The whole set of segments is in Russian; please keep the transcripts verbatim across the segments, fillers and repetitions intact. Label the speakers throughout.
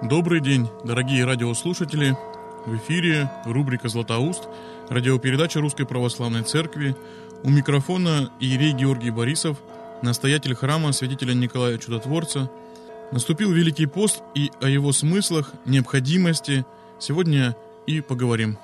Speaker 1: Добрый день, дорогие радиослушатели. В эфире рубрика «Златоуст», радиопередача Русской Православной Церкви. У микрофона иерей Георгий Борисов, настоятель храма святителя Николая Чудотворца. Наступил Великий пост, и о его смыслах, необходимости сегодня и поговорим.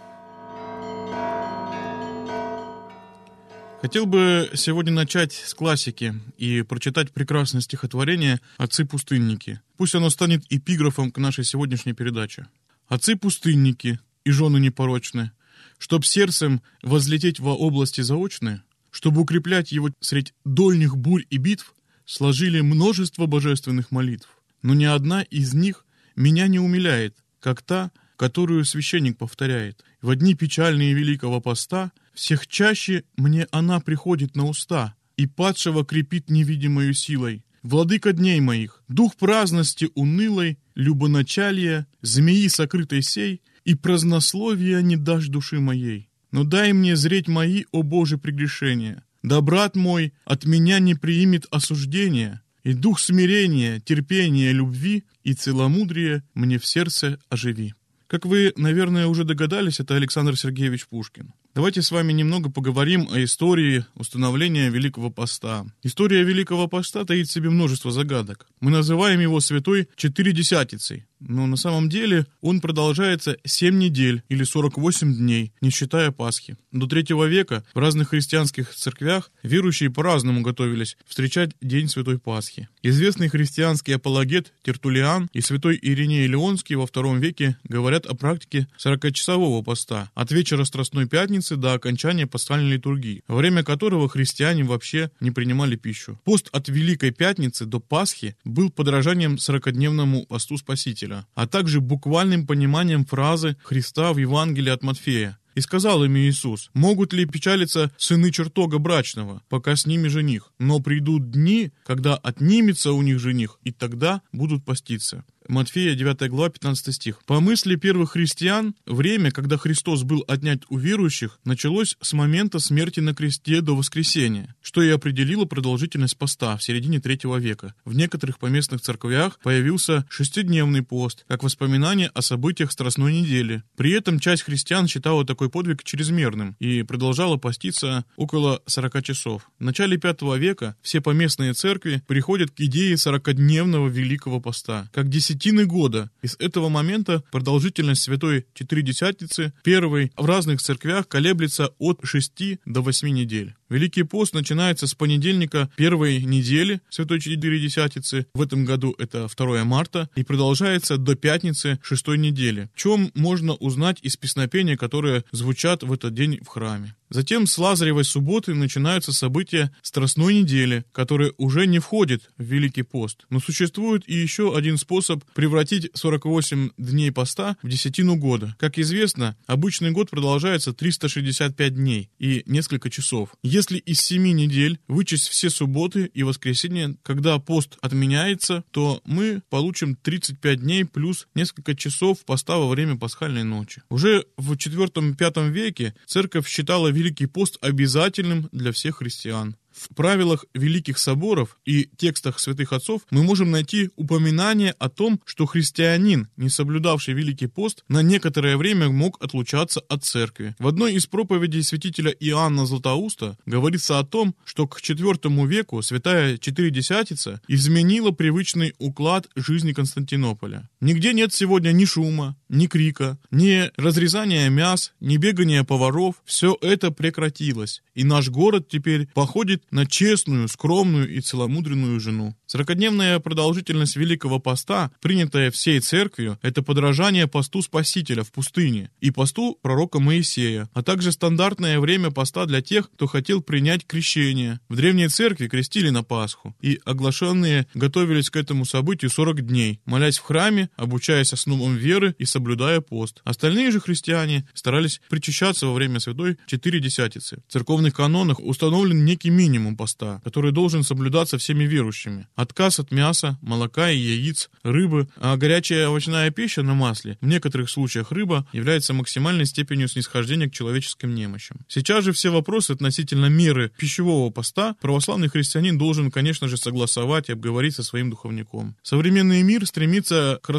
Speaker 1: Хотел бы сегодня начать с классики и прочитать прекрасное стихотворение «Отцы-пустынники». Пусть оно станет эпиграфом к нашей сегодняшней передаче. «Отцы-пустынники и жены непорочные, чтоб сердцем возлететь во области заочные, чтобы укреплять его средь дольних бурь и битв, сложили множество божественных молитв. Но ни одна из них меня не умиляет, как та, которую священник повторяет. В дни печальные Великого Поста всех чаще мне она приходит на уста и падшего крепит невидимою силой. Владыка дней моих, дух праздности унылой, любоначалия, змеи сокрытой сей, и празднословия не дашь души моей. Но дай мне зреть мои, о Боже, прегрешения. Да брат мой от меня не приимет осуждения, и дух смирения, терпения, любви и целомудрия мне в сердце оживи». Как вы, наверное, уже догадались, это Александр Сергеевич Пушкин. Давайте с вами немного поговорим о истории установления Великого Поста. История Великого Поста таит в себе множество загадок. Мы называем его Святой Четыредесятицей, но на самом деле он продолжается семь недель или сорок восемь дней, не считая Пасхи. До третьего века в разных христианских церквях верующие по-разному готовились встречать День Святой Пасхи. Известный христианский апологет Тертуллиан и святой Ириней Леонский во втором веке говорят о практике сорокачасового поста от вечера Страстной Пятницы до окончания пасхальной литургии, во время которого христиане вообще не принимали пищу. Пост от Великой Пятницы до Пасхи был подражанием сорокадневному посту Спасителя, а также буквальным пониманием фразы Христа в Евангелии от Матфея. «И сказал им Иисус: могут ли печалиться сыны чертога брачного, пока с ними жених? Но придут дни, когда отнимется у них жених, и тогда будут поститься». Матфея, девятая глава, пятнадцатый стих. По мысли первых христиан, время, когда Христос был отнят у верующих, началось с момента смерти на кресте до воскресения, что и определило продолжительность поста в середине третьего века. В некоторых поместных церквях появился шестидневный пост, как воспоминание о событиях Страстной недели. При этом часть христиан считала такой подвиг чрезмерным и продолжала поститься около сорока часов. В начале пятого века все поместные церкви переходят к идее сорокадневного Великого Поста, как десятины года. И с этого момента продолжительность Святой Четыредесятницы первой в разных церквях колеблется от шести до восьми недель. Великий пост начинается с понедельника первой недели Святой Четыредесятницы, в этом году это второе марта, и продолжается до пятницы шестой недели, в чем можно узнать из песнопения, которые звучат в этот день в храме. Затем с Лазаревой субботы начинаются события Страстной недели, которые уже не входят в Великий пост. Но существует и еще один способ превратить сорок восемь дней поста в десятину года. Как известно, обычный год продолжается триста шестьдесят пять дней и несколько часов. Если из семи недель вычесть все субботы и воскресенья, когда пост отменяется, то мы получим тридцать пять дней плюс несколько часов поста во время пасхальной ночи. Уже в четвёртом-пятом веке церковь считала Великий пост обязательным для всех христиан. В правилах великих соборов и текстах святых отцов мы можем найти упоминание о том, что христианин, не соблюдавший Великий пост, на некоторое время мог отлучаться от церкви. В одной из проповедей святителя Иоанна Златоуста говорится о том, что к четвёртому веку святая Четыредесятница изменила привычный уклад жизни Константинополя. Нигде нет сегодня ни шума, ни крика, ни разрезания мяс, ни бегания поваров. Все это прекратилось, и наш город теперь походит на честную, скромную и целомудренную жену. Сорокадневная продолжительность Великого Поста, принятая всей церковью, это подражание посту Спасителя в пустыне и посту пророка Моисея, а также стандартное время поста для тех, кто хотел принять крещение. В древней церкви крестили на Пасху, и оглашенные готовились к этому событию сорок дней, молясь в храме, обучаясь основам веры и соблюдая пост. Остальные же христиане старались причащаться во время Святой Четыредесятницы. В церковных канонах установлен некий минимум поста, который должен соблюдаться всеми верующими. Отказ от мяса, молока и яиц, рыбы, а горячая овощная пища на масле, в некоторых случаях рыба, является максимальной степенью снисхождения к человеческим немощам. Сейчас же все вопросы относительно меры пищевого поста православный христианин должен, конечно же, согласовать и обговорить со своим духовником. Современный мир стремится к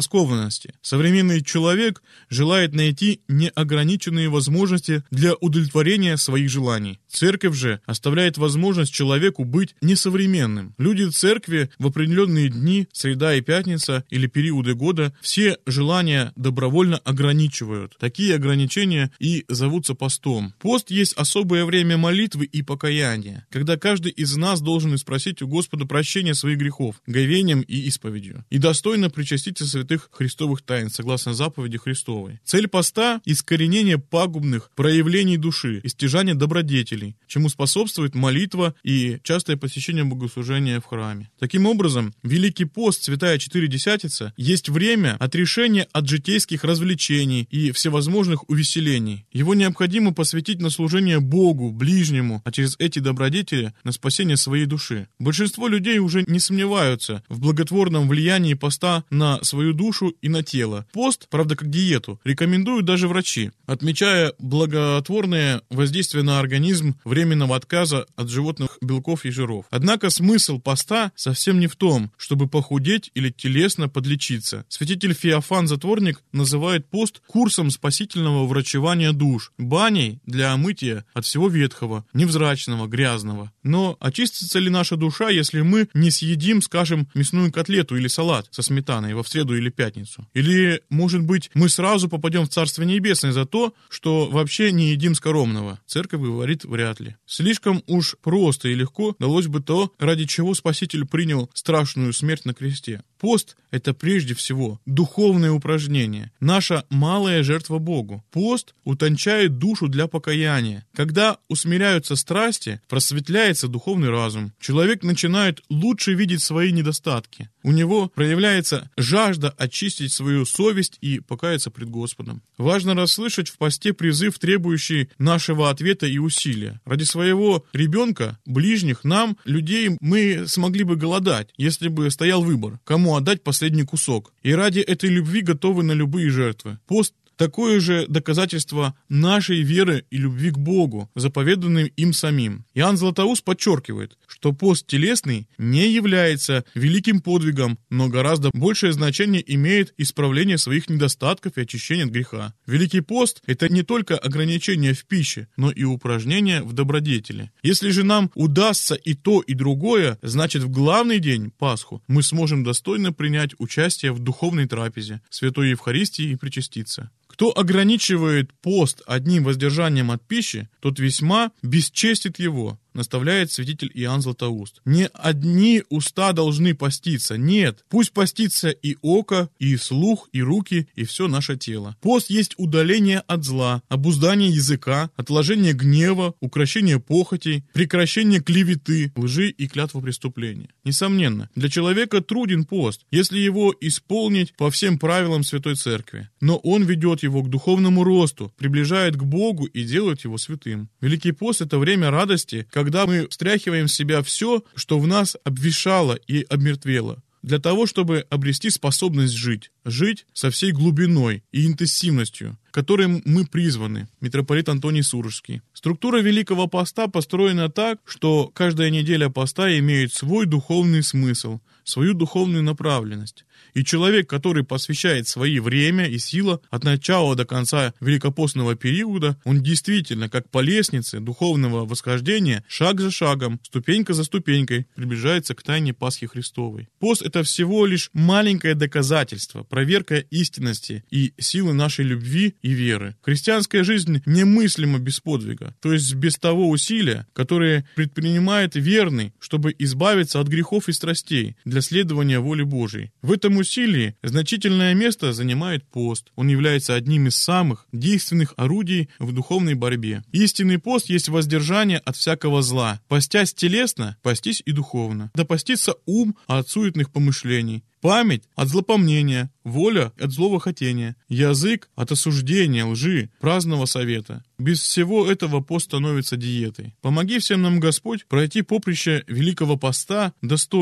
Speaker 1: раскованности. Современный человек желает найти неограниченные возможности для удовлетворения своих желаний. Церковь же оставляет возможность человеку быть несовременным. Люди церкви в определенные дни, среда и пятница или периоды года, все желания добровольно ограничивают. Такие ограничения и зовутся постом. Пост есть особое время молитвы и покаяния, когда каждый из нас должен спросить у Господа прощения своих грехов, говением и исповедью, и достойно причаститься святых христовых тайн, согласно заповеди Христовой. Цель поста – искоренение пагубных проявлений души, истяжание добродетелей, чему способствует молитва и частое посещение богослужения в храме. Таким образом, Великий пост, Святая Четыредесятица, есть время отрешения от житейских развлечений и всевозможных увеселений. Его необходимо посвятить на служение Богу, ближнему, а через эти добродетели на спасение своей души. Большинство людей уже не сомневаются в благотворном влиянии поста на свою душу и на тело. Пост, правда, как диету, рекомендуют даже врачи, отмечая благотворное воздействие на организм временного отказа от животных белков и жиров. Однако смысл поста совсем не в том, чтобы похудеть или телесно подлечиться. Святитель Феофан Затворник называет пост курсом спасительного врачевания душ, баней для омытия от всего ветхого, невзрачного, грязного. Но очистится ли наша душа, если мы не съедим, скажем, мясную котлету или салат со сметаной во в среду или пятницу? Или, может быть, мы сразу попадем в Царство Небесное за то, что вообще не едим скоромного? Церковь говорит, вряд ли. Слишком уж просто и легко далось бы то, ради чего Спаситель принял страшную смерть на кресте. Пост – это прежде всего духовное упражнение, наша малая жертва Богу. Пост утончает душу для покаяния. Когда усмиряются страсти, просветляется духовный разум. Человек начинает лучше видеть свои недостатки. У него проявляется жажда очистить свою совесть и покаяться пред Господом. Важно расслышать в посте призыв, требующий нашего ответа и усилия. Ради своего ребенка, ближних, нам, людей, мы смогли бы голодать, если бы стоял выбор, кому отдать последний кусок. И ради этой любви готовы на любые жертвы. Пост такое же доказательство нашей веры и любви к Богу, заповеданным им самим. Иоанн Златоуст подчеркивает, что пост телесный не является великим подвигом, но гораздо большее значение имеет исправление своих недостатков и очищение от греха. Великий пост – это не только ограничение в пище, но и упражнение в добродетели. Если же нам удастся и то, и другое, значит в главный день, Пасху, мы сможем достойно принять участие в духовной трапезе, Святой Евхаристии и причаститься. Кто ограничивает пост одним воздержанием от пищи, тот весьма бесчестит его, наставляет святитель Иоанн Златоуст. Не одни уста должны поститься, нет. Пусть постится и око, и слух, и руки, и все наше тело. Пост есть удаление от зла, обуздание языка, отложение гнева, укрощение похотей, прекращение клеветы, лжи и клятвопреступления. Несомненно, для человека труден пост, если его исполнить по всем правилам Святой Церкви. Но он ведет его к духовному росту, приближает к Богу и делает его святым. Великий пост – это время радости, когда мы встряхиваем в себя все, что в нас обветшало и обмертвело, для того, чтобы обрести способность жить. Жить со всей глубиной и интенсивностью, которой мы призваны. Митрополит Антоний Сурожский. Структура Великого Поста построена так, что каждая неделя поста имеет свой духовный смысл, свою духовную направленность. И человек, который посвящает свои время и силы от начала до конца великопостного периода, он действительно, как по лестнице духовного восхождения, шаг за шагом, ступенька за ступенькой, приближается к тайне Пасхи Христовой. Пост – это всего лишь маленькое доказательство, проверка истинности и силы нашей любви и веры. Христианская жизнь немыслима без подвига, то есть без того усилия, которое предпринимает верный, чтобы избавиться от грехов и страстей для следования воли Божией. В этом усилии значительное место занимает пост. Он является одним из самых действенных орудий в духовной борьбе. Истинный пост есть воздержание от всякого зла. Постясь телесно, постись и духовно. Да постится ум от суетных помышлений, память от злопомнения, воля от злого хотения, язык от осуждения, лжи, праздного совета. Без всего этого пост становится диетой. Помоги всем нам, Господь, пройти поприще Великого Поста достойно, с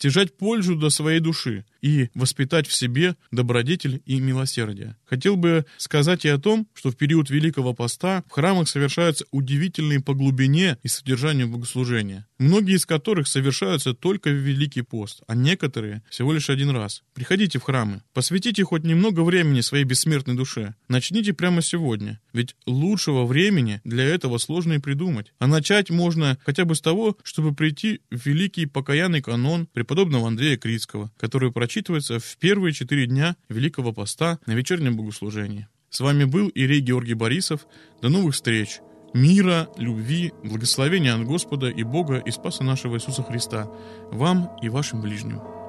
Speaker 1: стяжать пользу до своей души и воспитать в себе добродетель и милосердие. Хотел бы сказать и о том, что в период Великого Поста в храмах совершаются удивительные по глубине и содержанию богослужения, многие из которых совершаются только в Великий Пост, а некоторые всего лишь один раз. Приходите в храмы, посвятите хоть немного времени своей бессмертной душе. Начните прямо сегодня, ведь лучшего времени для этого сложно и придумать. А начать можно хотя бы с того, чтобы прийти в великий покаянный канон преподобного Андрея Критского, который прочитывается в первые четыре дня Великого Поста на вечернем богослужении. С вами был иерей Георгий Борисов. До новых встреч! Мира, любви, благословения от Господа и Бога и Спаса нашего Иисуса Христа вам и вашим ближним.